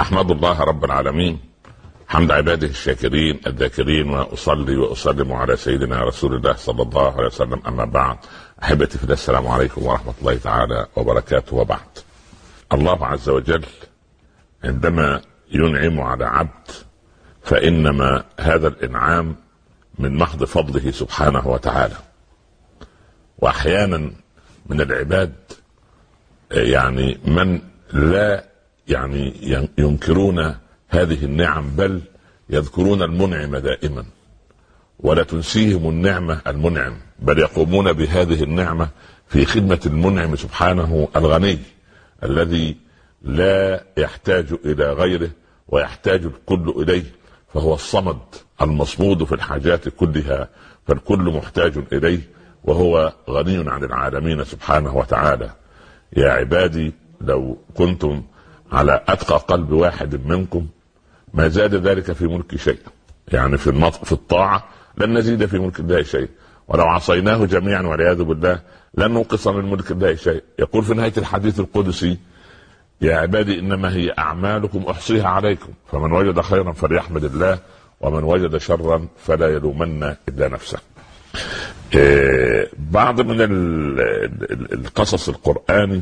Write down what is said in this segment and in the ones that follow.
أحمد الله رب العالمين حمد عباده الشاكرين الذاكرين، وأصلي وأسلم على سيدنا رسول الله صلى الله عليه وسلم. أما بعد، أحبتي في الله، السلام عليكم ورحمة الله تعالى وبركاته. وبعد، الله عز وجل عندما ينعم على عبد فإنما هذا الإنعام من محض فضله سبحانه وتعالى. وأحيانا من العباد يعني من لا ينكرون هذه النعم، بل يذكرون المنعم دائما، ولا تنسيهم النعمة المنعم، بل يقومون بهذه النعمة في خدمة المنعم سبحانه الغني الذي لا يحتاج إلى غيره ويحتاج الكل إليه، فهو الصمد المصمود في الحاجات كلها، فالكل محتاج إليه، وهو غني عن العالمين سبحانه وتعالى. يا عبادي، لو كنتم على أتقى قلب واحد منكم ما زاد ذلك في ملك شيء، يعني في الطاعة لن نزيد في ملك الله شيء، ولو عصيناه جميعا والعياذ بالله لن ننقص من ملك الله شيء. يقول في نهاية الحديث القدسي: يا عبادي إنما هي أعمالكم أحصيها عليكم، فمن وجد خيرا فليحمد الله، ومن وجد شرا فلا يلومن إلا نفسه. بعض من القصص القرآني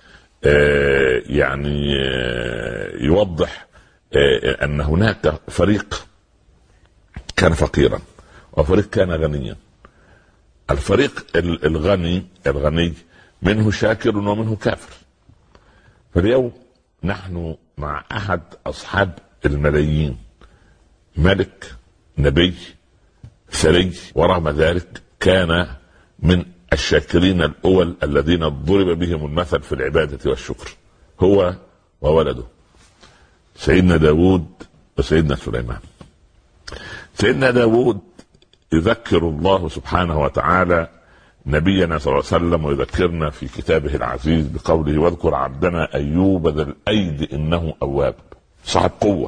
يعني يوضح أن هناك فريق كان فقيرا وفريق كان غنيا. الفريق الغني منه شاكر ومنه كافر. فاليوم نحن مع أحد أصحاب الملايين، ملك نبي ثري، ورغم ذلك كان من الشاكرين الأول الذين ضرب بهم المثل في العبادة والشكر، هو وولده سيدنا داود وسيدنا سليمان. سيدنا داود يذكر الله سبحانه وتعالى نبينا صلى الله عليه وسلم، ويذكرنا في كتابه العزيز بقوله: واذكر عبدنا أيوب ذا الأيد إنه أواب، صاحب قوة.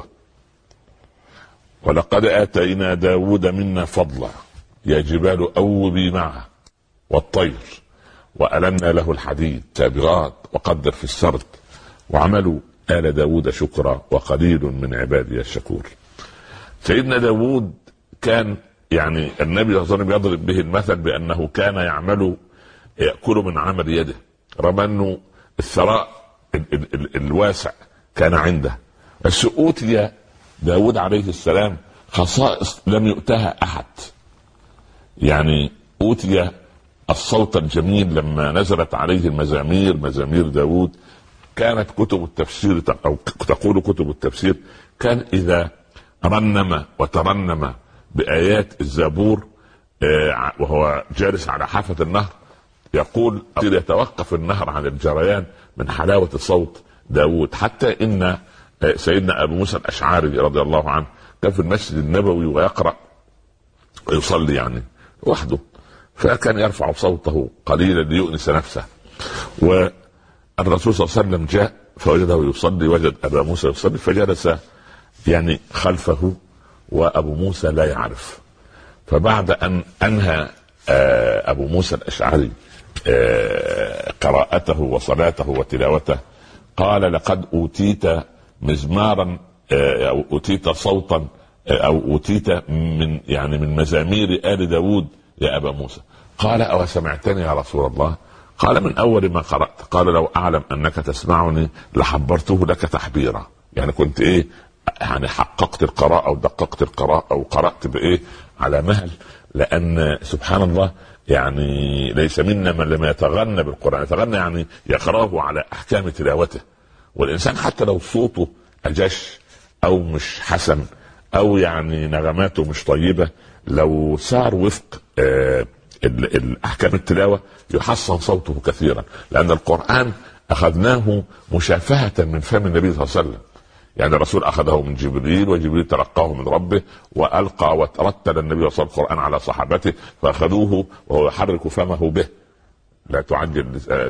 ولقد آتينا داود منا فضلا يا جبال أوبي معه والطير وألنا له الحديد سابغات وقدر في السرد وعملوا آل داود شكرا وقليل من عبادي الشكور. سيدنا داود كان يعني النبي صلى الله عليه وسلم يضرب به المثل بأنه كان يأكل من عمل يده، رغم أنه الثراء الواسع كان عنده. بس أوتي داود عليه السلام خصائص لم يؤتها أحد. يعني أوتي الصوت الجميل لما نزلت عليه المزامير، مزامير داود. كانت كتب التفسير أو تقول كتب التفسير كان إذا رنم وترنم بآيات الزبور وهو جالس على حافة النهر، يقول يتوقف النهر عن الجريان من حلاوة صوت داود. حتى إن سيدنا أبو موسى الأشعري رضي الله عنه كان في المسجد النبوي ويقرأ ويصلي يعني وحده، فكان يرفع صوته قليلا ليؤنس نفسه. والرسول صلى الله عليه وسلم جاء فوجده يصلي، وجد أبا موسى يصلي فجلس يعني خلفه، وأبو موسى لا يعرف. فبعد أن أنهى أبو موسى الأشعري قراءته وصلاته وتلاوته قال: لقد أوتيت مزمارا أو أوتيت صوتا أو أوتيت من مزامير آل داود يا أبا موسى. قال: أو سمعتني يا رسول الله؟ قال: من أول ما قرأت. قال: لو أعلم أنك تسمعني لحبرته لك تحبيرا. يعني كنت يعني حققت القراءة أو دققت القراءة أو قرأت على مهل، لأن سبحان الله يعني ليس منا من لم يتغنى بالقرآن. يتغنى يعني يقرأه على أحكام تلاوته. والإنسان حتى لو صوته أجش أو مش حسن أو يعني نغماته مش طيبة، لو صار وفق الأحكام التلاوة يحسن صوته كثيرا، لأن القرآن أخذناه مشافهة من فم النبي صلى الله عليه وسلم. يعني الرسول أخذه من جبريل، وجبريل تلقاه من ربه وألقى وترتل النبي صلى الله عليه وسلم القرآن على صحابته فأخذوه وهو يحرك فمه به. لا تعجل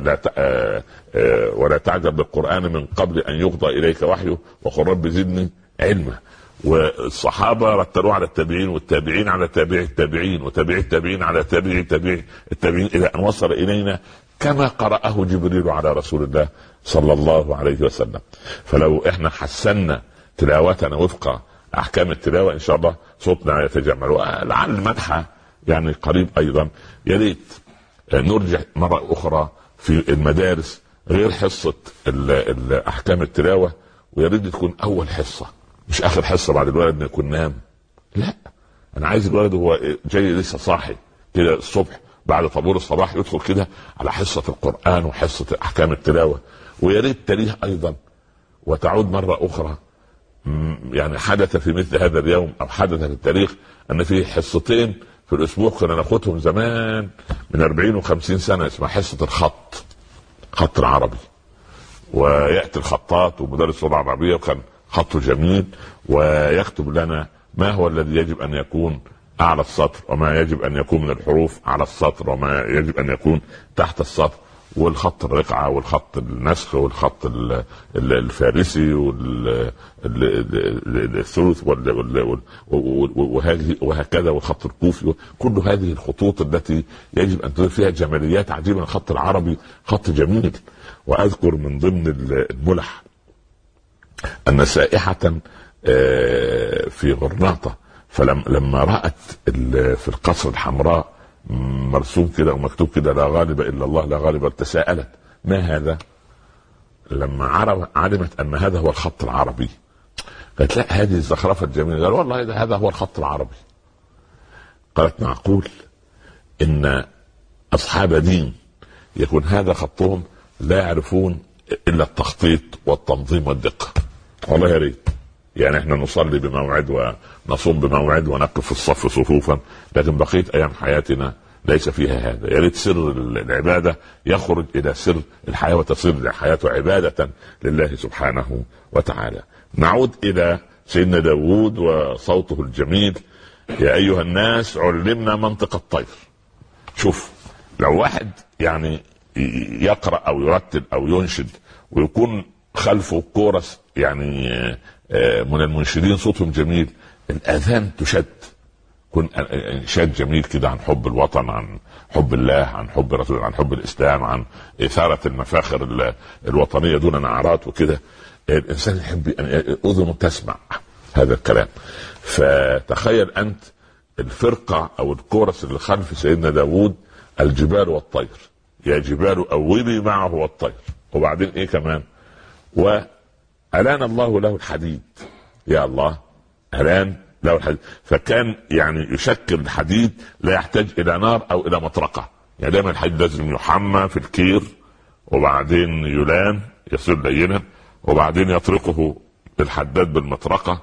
ولا تعجل بالقرآن من قبل أن يقضى إليك وحيه وقل رب زدني علما. والصحابة رتلوه على التابعين، والتابعين على تابع التابعين، وتابع التابعين على تابع التابعين إلى أن وصل إلينا كما قرأه جبريل على رسول الله صلى الله عليه وسلم. فلو احنا حسنا تلاوتنا وفق احكام التلاوه ان شاء الله صوتنا يتجمل، ولعل المدح يعني قريب ايضا. يا ريت نرجع مره اخرى في المدارس غير حصه احكام التلاوه، ويا ريت تكون اول حصه مش اخر حصه بعد الولد ما يكون نام. لا، انا عايز الولد هو جاي لسه صاحي كده الصبح بعد طابور الصباح يدخل كده على حصه القران وحصه احكام التلاوه. ويا ريت تليه ايضا وتعود مره اخرى. يعني حدث في مثل هذا اليوم او حدث في التاريخ ان في حصتين في الاسبوع كنا ناخدهم زمان من 40 و50 سنه، اسمها حصه خط العربي، وياتي الخطاط ومدرس اللغه العربيه وكان خطه جميل ويكتب لنا ما هو الذي يجب ان يكون اعلى السطر وما يجب ان يكون من الحروف على السطر وما يجب ان يكون تحت السطر، والخط الرقعه والخط النسخ والخط الفارسي والثلث وهكذا والخط الكوفي. كل هذه الخطوط التي يجب ان تكون فيها جماليات عجيبه. الخط العربي خط جميل. واذكر من ضمن الملح ان سائحه في غرناطه فلما رأت في القصر الحمراء مرسوم كده ومكتوب كده لا غالب الا الله لا غالب، تساءلت ما هذا؟ لما علمت ان هذا هو الخط العربي قالت لا هذه الزخرفه الجميله. قال والله هذا هو الخط العربي. قالت معقول ان اصحاب دين يكون هذا خطهم لا يعرفون الا التخطيط والتنظيم والدقه. والله يا ريت يعني احنا نصلي بموعد ونصوم بموعد ونقف في الصف صفوفا، لكن بقيه ايام حياتنا ليس فيها هذا. يا ريت سر العباده يخرج الى سر الحياه وتصير الحياه عباده لله سبحانه وتعالى. نعود الى سيدنا داود وصوته الجميل. يا ايها الناس علمنا منطق الطير. شوف لو واحد يعني يقرا او يرتل او ينشد ويكون خلفه كورس يعني من المنشدين صوتهم جميل، الاذان تشد، كن انشاد جميل كده عن حب الوطن، عن حب الله، عن حب الرسول، عن حب الاسلام، عن اثاره المفاخر الوطنيه دون نعرات وكده. الانسان يحب ان اذنه تسمع هذا الكلام. فتخيل انت الفرقه او الكورس اللي خلف سيدنا داود، الجبال والطير، يا جبال اوبي معه والطير. وبعدين ايه كمان؟ وألان الله له الحديد. يا الله، ألان له الحديد. فكان يعني يشكل الحديد لا يحتاج إلى نار أو إلى مطرقة. يعني دائما الحديد لازم يحمى في الكير وبعدين يلان يصير لينا وبعدين يطرقه الحداد بالمطرقة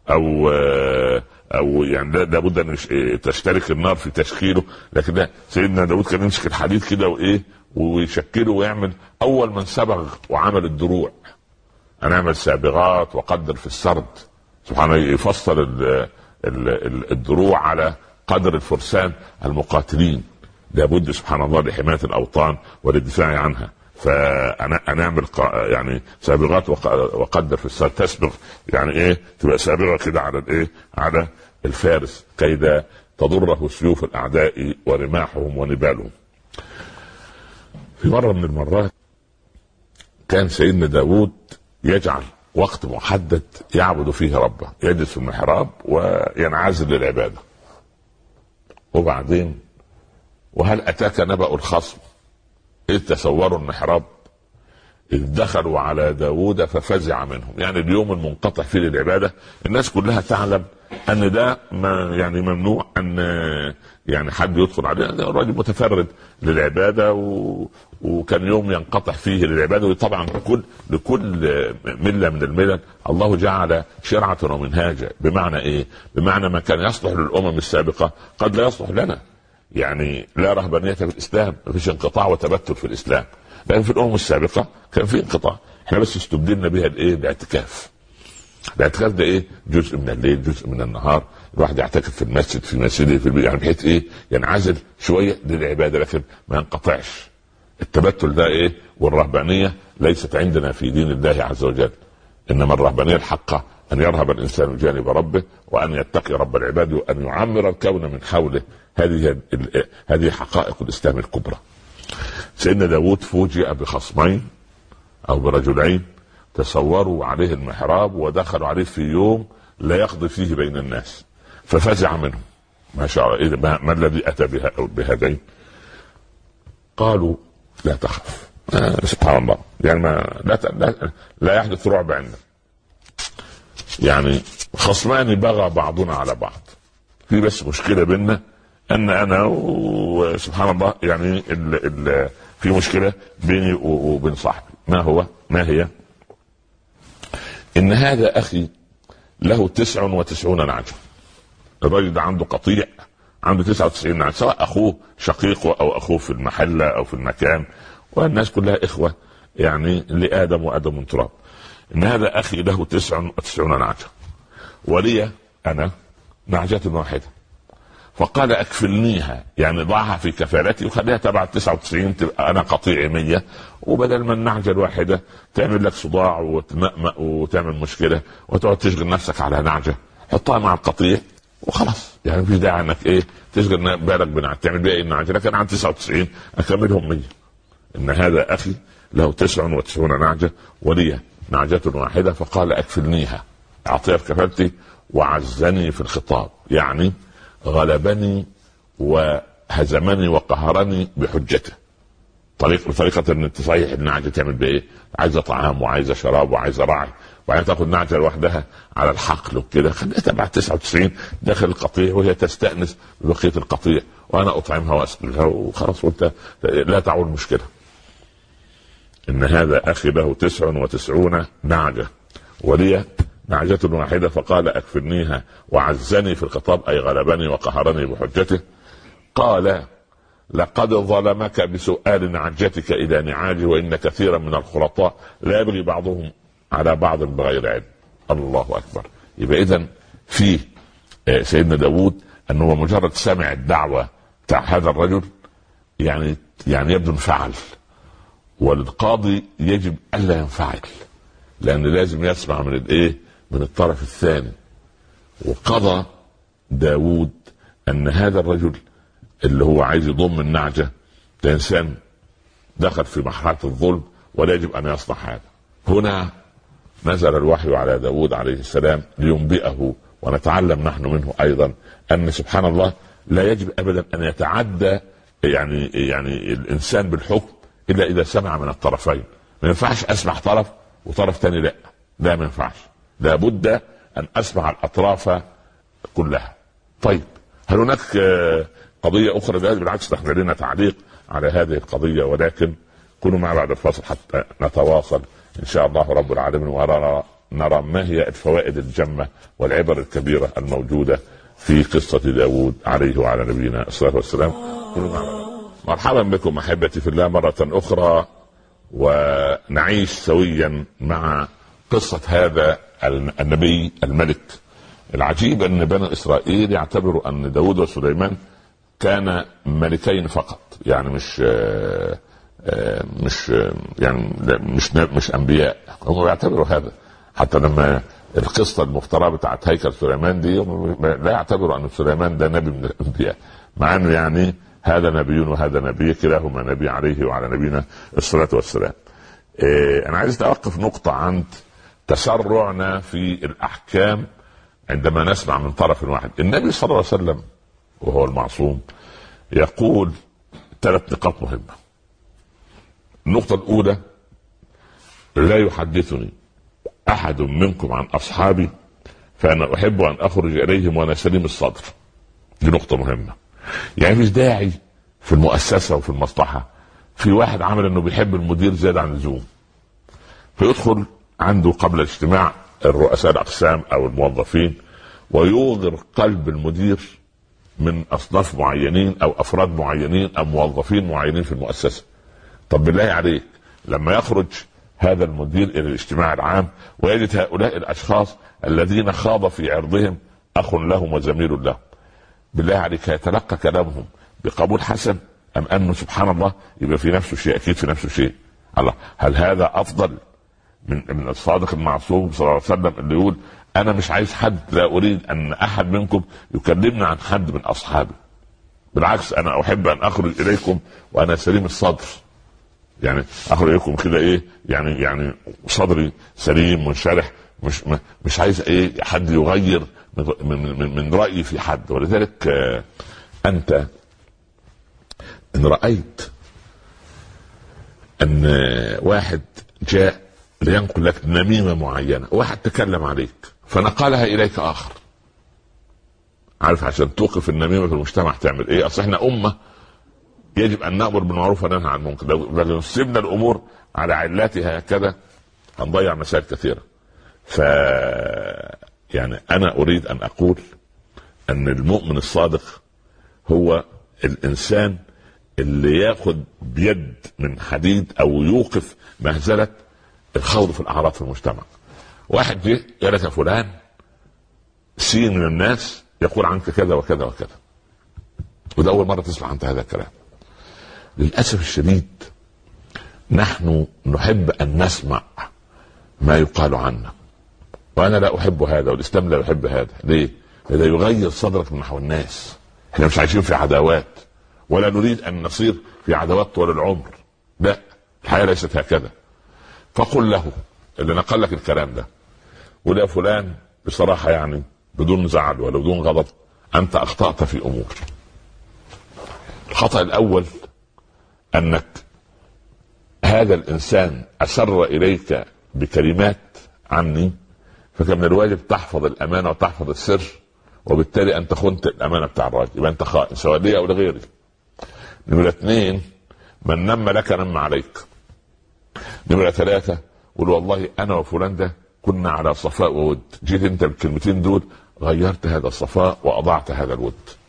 أو يعني لابد أن تشترك النار في تشكيله. لكن ده سيدنا داود كان يمسك الحديد كده وإيه ويشكله ويعمل. أول من سبغ وعمل الدروع، أنا أعمل سابغات وقدر في السرد، سبحانه يفصل الدروع على قدر الفرسان المقاتلين. لابد سبحان الله لحماية الأوطان وللدفاع عنها. فأنا أعمل يعني سابغات وقدر في السرد، تسبغ يعني إيه، تبقى سابغة كده على الإيه، على الفارس كي تضره سيوف الأعداء ورماحهم ونبالهم. في مرة من المرات كان سيدنا داود يجعل وقت محدد يعبد فيه ربه، يجلس في المحراب وينعزل للعبادة. وبعدين وهل أتاك نبأ الخصم إذ تسوروا المحراب إذ دخلوا على داود ففزع منهم. يعني اليوم المنقطع فيه للعبادة الناس كلها تعلم أن ده يعني ممنوع أن يعني حد يدخل عليه، الراجل متفرد للعبادة وكان يوم ينقطع فيه للعبادة. وطبعا لكل ملة من الملل الله جعل شرعة ومنهاجا. بمعنى ايه؟ بمعنى ما كان يصلح للأمم السابقة قد لا يصلح لنا. يعني لا رهبانية في الإسلام، ما فيش انقطاع وتبتل في الإسلام، لكن في الأمم السابقة كان في انقطاع. احنا بس استبدلنا بها الايه؟ الاعتكاف. الاعتكاف ده ايه؟ جزء من الليل جزء من النهار، الواحد يعتكف في المسجد في مسجده في البيت، يعني بحيث ايه؟ ينعزل شويه للعباده لكن ما ينقطعش. التبتل ده ايه؟ والرهبانيه ليست عندنا في دين الله عز وجل. انما الرهبانيه الحقه ان يرهب الانسان جانب ربه وان يتقي رب العباد وان يعمر الكون من حوله. هذه حقائق الاسلام الكبرى. سيدنا داود فوجئ بخصمين او برجلين تصوروا عليه المحراب ودخلوا عليه في يوم لا يقضي فيه بين الناس، ففزع منهم. ما شاء الله، ما الذي أتى بهذين؟ قالوا لا تخف. سبحان الله، يعني لا يحدث رعب عندنا. يعني خصمان بغى بعضنا على بعض، في بس مشكلة بيننا أن أنا وسبحان الله يعني في مشكلة بيني وبين صاحبي. ما هي؟ إن هذا أخي له 99 نعجة. الرجل ده عنده قطيع، عنده 99 نعجة، سواء أخوه شقيقه أو أخوه في المحلة أو في المكان، والناس كلها إخوة يعني لآدم وآدم من تراب. إن هذا أخي له 99 نعجة ولي أنا نعجة واحدة، فقال أكفلنيها، يعني ضعها في كفالتي وخليها تبع 99، تبقى أنا قطيعي 100، وبدل ما النعجة الواحدة تعمل لك صداع وتمأمأ وتعمل مشكلة وتقعد تشغل نفسك على نعجة، حطها مع القطيع وخلاص. يعني في داعي انك تشغل بالك بنعجة تعمل بيها النعجة، لكن عن 99 أكملهم 100. إن هذا أخي له 99 نعجة ولي نعجة واحدة، فقال أكفلنيها، أعطيها في كفالتي، وعزني في الخطاب، يعني غلبني وهزمني وقهرني بحجته. بطريقة ان تصحيح النعجة تعمل بايه؟ عايزة طعام وعايزة شراب وعايزة راعي، وبعدين تاخد نعجة لوحدها على الحقل وكده، خليها تبع 99 داخل القطيع وهي تستأنس ببقية القطيع، وانا اطعمها واسقيها وخلاص، وانت لا تعول مشكلة. ان هذا اخي له 99 نعجة ولي نعجة واحدة، فقال أكفرنيها وعزني في الخطاب، أي غلبني وقهرني بحجته. قال لقد ظلمك بسؤال نعجتك إلى نعاجه، وإن كثيرا من الخلطاء لا يبغي بعضهم على بعض بغير علم. الله أكبر. يبقى إذن في سيدنا داود أنه مجرد سمع الدعوة بتاع هذا الرجل يعني يبدو انفعل، والقاضي يجب ألا ينفعل، لأن لازم يسمع من الطرف الثاني. وقضى داود أن هذا الرجل اللي هو عايز يضم النعجة ده إنسان دخل في مرحلة الظلم، ولا يجب أن يصنع هذا. هنا نزل الوحي على داود عليه السلام لينبئه، ونتعلم نحن منه أيضا أن سبحان الله لا يجب أبدا أن يتعدى يعني الإنسان بالحكم إلا إذا سمع من الطرفين. ما ينفعش أسمع طرف وطرف تاني لا ما ينفعش، لابد أن أسمع الأطراف كلها. طيب، هل هناك قضية أخرى؟ بالعكس، نحن لنا تعليق على هذه القضية، ولكن كونوا معنا بعد الفاصل حتى نتواصل إن شاء الله رب العالمين، ونرى ما هي الفوائد الجمة والعبر الكبيرة الموجودة في قصة داود عليه وعلى نبينا الصلاة والسلام. كونوا معنا. مرحبا بكم أحبتي في الله مرة أخرى، ونعيش سويا مع قصة هذا النبي الملك. العجيب أن بني إسرائيل يعتبروا أن داود وسليمان كان ملكين فقط، يعني مش أنبياء. هم يعتبروا هذا، حتى لما القصة المفترى بتاعت هيكل سليمان دي لا يعتبروا أن سليمان ده نبي من الأنبياء، مع أنه يعني هذا نبي وهذا نبي، كلاهما نبي عليه وعلى نبينا الصلاة والسلام. أنا عايز أتوقف نقطة عند تسرعنا في الأحكام عندما نسمع من طرف واحد. النبي صلى الله عليه وسلم وهو المعصوم يقول 3 نقاط مهمة. النقطة الأولى: لا يحدثني أحد منكم عن أصحابي فأنا أحب أن أخرج إليهم وأنا سليم الصدر. دي نقطة مهمة. يعني مش داعي في المؤسسة وفي المصلحة في واحد عمل أنه بيحب المدير زيادة عن اللزوم، فيدخل عنده قبل اجتماع الرؤساء الأقسام أو الموظفين ويوغر قلب المدير من أصناف معينين أو أفراد معينين أو موظفين معينين في المؤسسة. طب بالله عليك، لما يخرج هذا المدير إلى الاجتماع العام ويجد هؤلاء الأشخاص الذين خاض في عرضهم أخ لهم وزميل لهم، بالله عليك يتلقى كلامهم بقبول حسن أم أنه سبحان الله يبقى في نفسه شيء؟ أكيد في نفسه شيء. الله، هل هذا أفضل من الصادق المعصوم صلى الله عليه وسلم اللي يقول أنا مش عايز حد، لا أريد أن أحد منكم يكلمنا عن حد من أصحابي، بالعكس أنا أحب أن أخرج إليكم وأنا سليم الصدر. يعني اخرج لكم كده ايه يعني صدري سليم منشرح، مش عايز ايه حد يغير من رايي في حد. ولذلك انت ان رايت ان واحد جاء لينقل لك نميمه معينه، واحد تكلم عليك فنقلها اليك اخر، عارف عشان توقف النميمه في المجتمع تعمل ايه؟ اصل احنا امه يجب ان نامر بالمعروف وننهى عن المنكر. لو سيبنا الامور على علاتها هكذا هنضيع مسائل كثيره. يعني انا اريد ان اقول ان المؤمن الصادق هو الانسان اللي ياخذ بيد من حديد او يوقف مهزله الخوض في الاعراض في المجتمع. واحد جه قال لك يا فلان سين من الناس يقول عنك كذا وكذا وكذا، وده اول مره تسمع عنك هذا الكلام. للاسف الشديد نحن نحب ان نسمع ما يقال عنا، وانا لا احب هذا والاسلام لا يحب هذا. ليه؟ هذا يغير صدرك من نحو الناس. احنا مش عايشين في عداوات، ولا نريد ان نصير في عداوات طول العمر، لا، الحياه ليست هكذا. فقل له اللي نقل لك الكلام ده، ولا يا فلان بصراحه يعني بدون زعل ولا بدون غضب، انت اخطأت في امور. الخطأ الاول انك هذا الانسان اسر اليك بكلمات عني، فكان من الواجب تحفظ الامانه وتحفظ السر، وبالتالي انت خنت الامانه بتاع الراجل، يبقى انت خائن سواء لي او لغيري. نمرة 2 من نم لك نم عليك. نمرة 3 قول والله انا وفلان ده كنا على صفاء وود، جيت انت بالكلمتين دول غيرت هذا الصفاء واضعت هذا الود.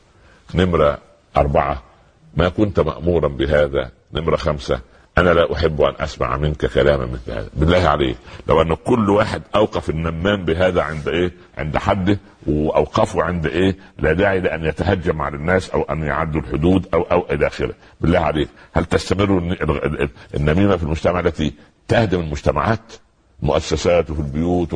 نمرة 4 ما كنت مأمورا بهذا. نمرة 5 انا لا احب ان اسمع منك كلاما مثل هذا. بالله عليك لو ان كل واحد اوقف النمام بهذا عند ايه؟ عند حده، واوقفه عند ايه؟ لا داعي لان يتهجم على الناس او ان يعدوا الحدود او الى اخره. بالله عليك هل تستمر النميمه في المجتمع التي تهدم المجتمعات؟ مؤسسات وفي البيوت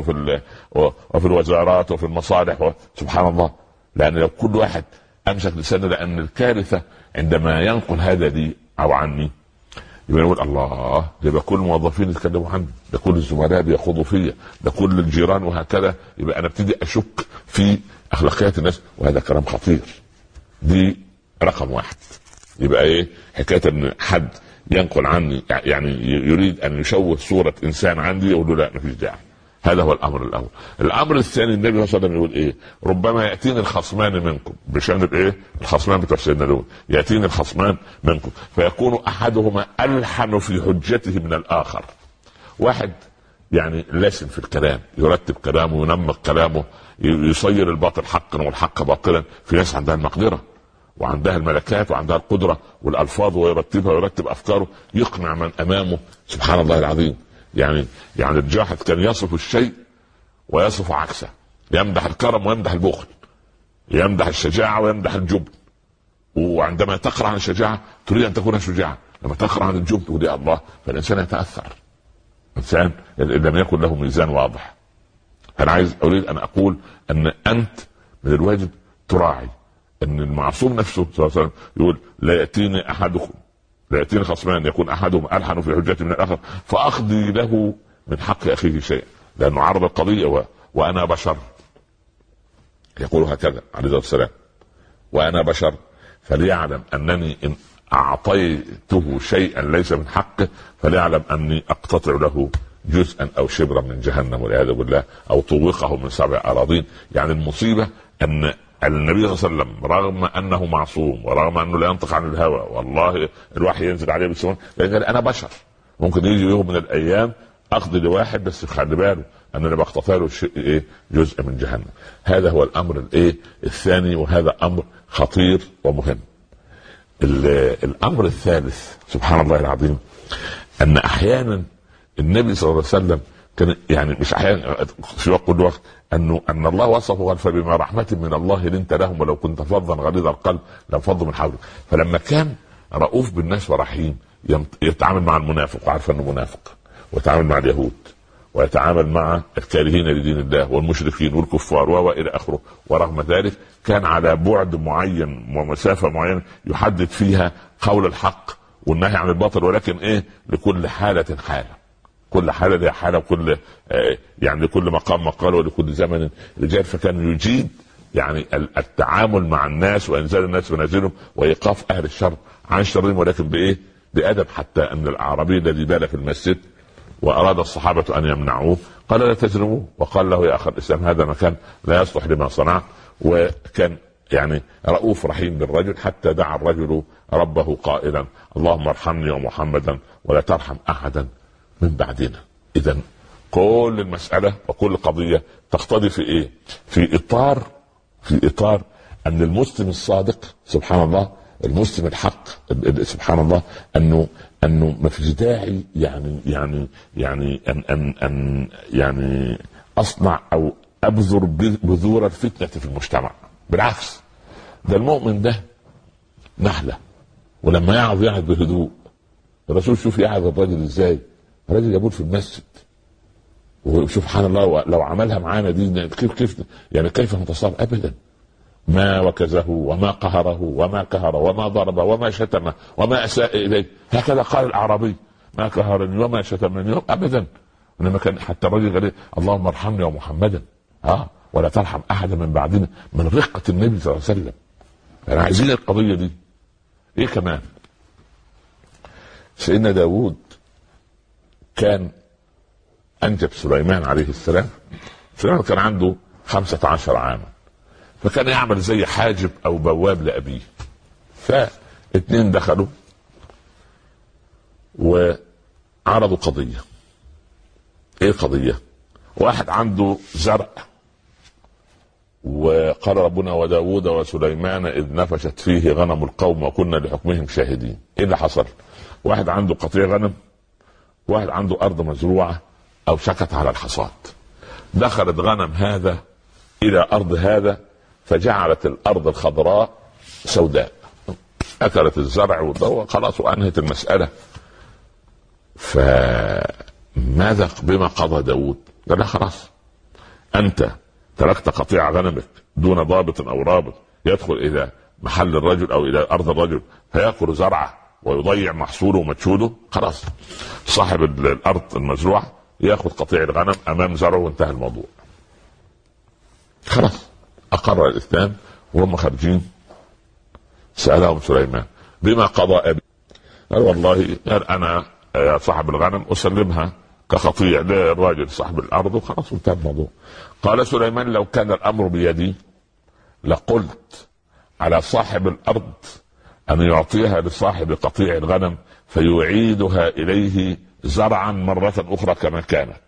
وفي الوزارات وفي المصالح سبحان الله. لان لو كل واحد امسك لسانه، لان الكارثه عندما ينقل هذا لي او عني يبقى نقول الله، يبقى كل الموظفين يتكلموا عني، ده كل الزملاء بيخوضوا فيا، ده كل الجيران وهكذا. يبقى انا ابتدي اشك في اخلاقيات الناس، وهذا كلام خطير. دي رقم 1. يبقى ايه حكايه ان حد ينقل عني يعني يريد ان يشوه صوره انسان عندي، يقول له لا مفيش داعي. هذا هو الامر الاول. الامر الثاني النبي صلى الله عليه وسلم يقول ايه؟ ربما ياتيني الخصمان منكم، بشان الايه؟ الخصمان بتوع سيدنا لوط، ياتيني الخصمان منكم فيكون احدهما الحن في حجته من الاخر. واحد يعني لاسن في الكلام، يرتب كلامه، ينمق كلامه، يصير الباطل حقا والحق باطلا. في ناس عندها المقدره وعندها الملكات وعندها القدره والالفاظ، ويرتبها ويرتب افكاره، يقنع من امامه. سبحان الله العظيم. يعني الجاحظ كان يصف الشيء ويصف عكسه، يمدح الكرم ويمدح البخل، يمدح الشجاعه ويمدح الجبن. وعندما تقرا عن الشجاعه تريد ان تكون شجاعا، لما تقرا عن الجبن تقول يا الله، فالانسان يتاثر، انسان لم يكن له ميزان واضح. انا اريد ان اقول ان انت من الواجب تراعي ان المعصوم نفسه صلى الله عليه وسلم يقول لا ياتيني خصمان يكون احدهم الحن في حجته من الاخر فاقضي له من حق اخيه شيئا، لانه عرض القضيه وانا بشر. يقول هكذا عليه الصلاه والسلام، وانا بشر فليعلم انني ان اعطيته شيئا ليس من حقه فليعلم اني اقتطع له جزءا او شبرا من جهنم والعياذ بالله، او طوقه من 7 أراضين. يعني المصيبه ان النبي صلى الله عليه وسلم رغم انه معصوم ورغم انه لا ينطق عن الهوى، والله الوحي ينزل عليه بالسماء، لان انا بشر ممكن يجي يوم من الايام اقضي لواحد، بس خلي باله ان انا بقتطع له جزء من جهنم. هذا هو الامر الثاني، وهذا امر خطير ومهم. الامر الثالث سبحان الله العظيم، ان احيانا النبي صلى الله عليه وسلم كان يعني مش احيانا في كل وقت ان الله وصفه قال فبما رحمه من الله لنت لهم ولو كنت فظا غليظ القلب لانفضوا من حولك. فلما كان رؤوف بالناس ورحيم يتعامل مع المنافق وعارف انه منافق، ويتعامل مع اليهود، ويتعامل مع الكارهين لدين الله والمشركين والكفار والى اخره، ورغم ذلك كان على بعد معين ومسافه معينه يحدد فيها قول الحق والنهي عن الباطل، ولكن ايه؟ لكل حالة حالة، كل حالة لها حالة، وكل يعني لكل مقام مقال، ولكل زمن رجال. فكان يجيد يعني التعامل مع الناس وانزال الناس منازلهم وايقاف اهل الشر عن شرهم، ولكن بايه؟ بادب. حتى ان الاعرابي الذي بال في المسجد واراد الصحابه ان يمنعوه قال لا تجرموه، وقال له يا اخي الاسلام هذا مكان لا يصلح لما صنعت. وكان يعني رؤوف رحيم بالرجل، حتى دعا الرجل ربه قائلا اللهم ارحمني ومحمدا ولا ترحم احدا من بعدنا. اذا كل المساله وكل قضيه تقتضي في ايه؟ في اطار ان المسلم الصادق سبحان الله، المسلم الحق سبحان الله، انه ما فيش داعي يعني اصنع او ابذر بذور الفتنه في المجتمع. بالعكس، ده المؤمن ده نحله، ولما يقعد بهدوء. الرسول شوف يقعد الراجل ازاي، الراجل يقول في المسجد، وسبحان الله لو عملها معانا دي كيف نتصاب؟ ابدا. ما وكزه وما قهره وما كهر وما ضرب وما شتم وما اساء اليه، هكذا قال الاعرابي ما كهرني وما شتمني ابدا. انما كان حتى الرجل قال اللهم ارحمني ومحمدا ولا ترحم احدا من بعدنا، من رقه النبي صلى الله عليه وسلم. انا عايزين القضيه دي. ايه كمان؟ سيدنا داود كان انجب سليمان عليه السلام. سليمان كان عنده 15 عاما، فكان يعمل زي حاجب او بواب لابيه. فاتنين دخلوا وعرضوا قضيه. ايه قضيه؟ واحد عنده زرع، وقال ربنا وداود وسليمان اذ نفشت فيه غنم القوم وكنا لحكمهم شاهدين. ايه اللي حصل؟ واحد عنده قطيع غنم، واحد عنده ارض مزروعه او شكت على الحصاد. دخلت غنم هذا الى ارض هذا، فجعلت الارض الخضراء سوداء، اكلت الزرع والضوء خلاص وانهت المساله. فماذا بما قضى داود؟ قال خلاص، انت تركت قطيع غنمك دون ضابط او رابط يدخل الى محل الرجل او الى ارض الرجل فياكل زرعه ويضيع محصوله ومجهوده. خلاص، صاحب الارض المزروعه ياخذ قطيع الغنم امام زرعه وانتهى الموضوع. خلاص اقر الاثنان، وهم خارجين سالهم سليمان بما قضى ابي؟ قال والله انا يا صاحب الغنم اسلمها كقطيع للراجل صاحب الارض وخلاص انتهى الموضوع. قال سليمان لو كان الامر بيدي لقلت على صاحب الارض ان يعطيها لصاحب قطيع الغنم فيعيدها اليه زرعا مرة اخرى كما كانت،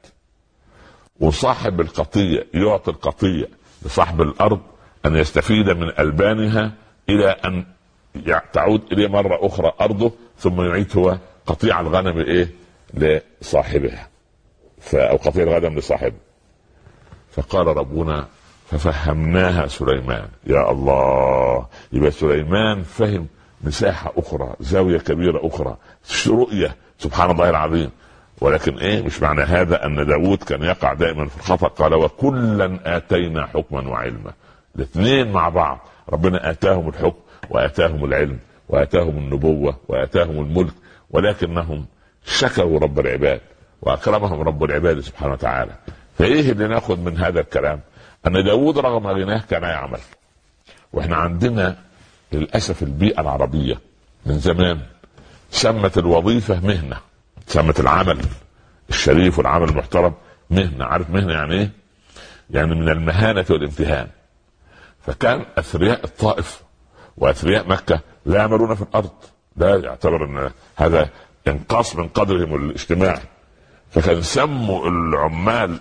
وصاحب القطيع يعطي القطيع لصاحب الارض ان يستفيد من البانها الى ان تعود اليه مرة اخرى ارضه، ثم يعيد هو قطيع الغنم ايه لصاحبها، او قطيع الغنم لصاحبه. فقال ربنا ففهمناها سليمان. يا الله، يبقى سليمان فهم مساحة اخرى، زاوية كبيرة اخرى، رؤية سبحان الله العظيم. ولكن ايه؟ مش معنى هذا ان داود كان يقع دائما في الخطأ. قال وكلا اتينا حكما وعلما. الاثنين مع بعض ربنا اتاهم الحكم واتاهم العلم واتاهم النبوة واتاهم الملك، ولكنهم شكروا رب العباد واكرمهم رب العباد سبحانه وتعالى. فايه اللي ناخذ من هذا الكلام؟ ان داود رغم غناه كان يعمل. واحنا عندنا للاسف البيئة العربية من زمان سمت الوظيفة مهنة، سمت العمل الشريف والعمل المحترم مهنة. عارف مهنة يعني ايه؟ يعني من المهانة والامتهان. فكان اثرياء الطائف واثرياء مكة لا يعملون في الارض، لا يعتبر ان هذا انقاص من قدرهم الاجتماعي. فكان سموا العمال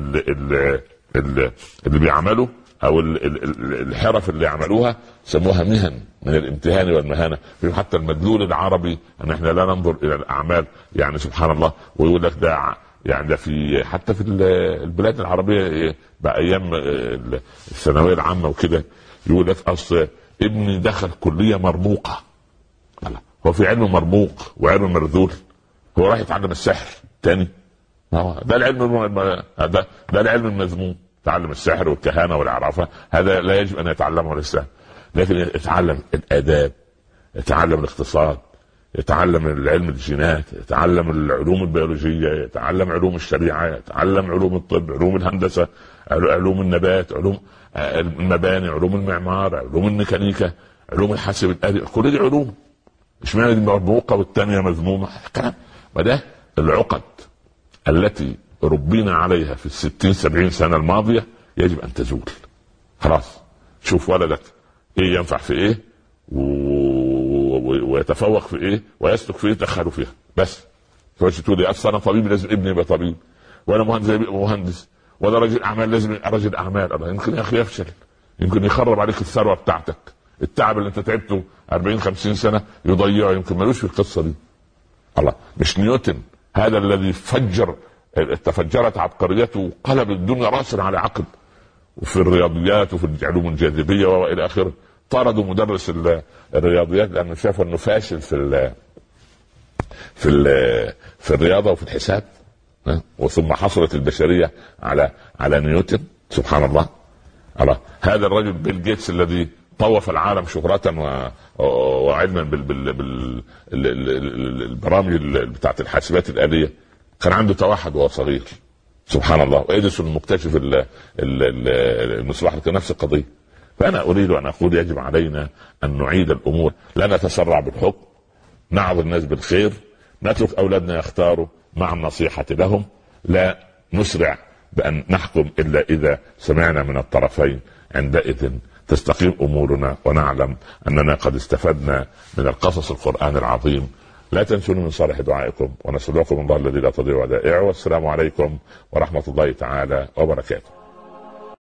اللي بيعملوا او الحرف اللي يعملوها سموها مهن من الامتهان والمهانه. حتى المدلول العربي ان احنا لا ننظر الى الاعمال، يعني سبحان الله. ويقول لك ده يعني ده في حتى في البلاد العربيه بايام الثانويه العامه وكده، يقول لك اصل ابني دخل كليه مرموقه. هو في علم مرموق وعلم مرذول؟ هو راح يتعلم السحر تاني؟ ده العلم ده العلم المذموم. تعلم السحر والكهانه والعرافه هذا لا يجب ان يتعلمه الانسان، لكن يتعلم الاداب، يتعلم الاقتصاد، يتعلم العلم الجينات، يتعلم العلوم البيولوجية، يتعلم علوم الشريعة، يتعلم علوم الطب، علوم الهندسة، علوم النبات، علوم المباني، علوم المعمار، علوم الميكانيكا، علوم الحاسب الآلي. كل دي علوم، اشمعنى دي مرموقة والتانية مذمومة؟ كلام. وده العقد التي ربينا عليها في 60-70 سنة الماضية يجب أن تزول. خلاص، شوف ولدك ايه ينفع في ايه ويتفوق في ايه ويسلك في ايه، دخله فيها بس. فاش تقول لي اصل انا طبيب لازم ابني يبقى طبيب، وانا مهندس يبقى مهندس، ولا رجل اعمال لازم رجل اعمال. الله، يمكن يا اخي يفشل، يمكن يخرب عليك الثروه بتاعتك، التعب اللي انت تعبته 40-50 سنه يضيعه، يمكن ملوش في القصه دي. الله، مش نيوتن هذا الذي تفجرت عبقريته وقلب الدنيا راسا على عقب، وفي الرياضيات وفي علوم الجاذبيه والى اخره. طردوا مدرس الرياضيات لانه شافوا انه فاشل في الرياضه وفي الحساب. وثم حصلت البشريه على نيوتن. سبحان الله. هذا الرجل بيل جيتس الذي طوف العالم شهرة وعلما بالبرامج بتاعت الحاسبات الآلية، كان عنده توحد وهو صغير. سبحان الله. وإديسون المكتشف المصباح كان نفس القضية. فأنا أريد أن أقول يجب علينا أن نعيد الأمور، لا نتسرع بالحكم، نعظ الناس بالخير، نترك أولادنا يختاروا مع النصيحة لهم، لا نسرع بأن نحكم إلا إذا سمعنا من الطرفين. عندئذ تستقيم أمورنا ونعلم أننا قد استفدنا من القصص القرآن العظيم. لا تنسوني من صالح دعائكم، ونستودعكم الله الذي لا تضيع ودائعه. والسلام عليكم ورحمة الله تعالى وبركاته.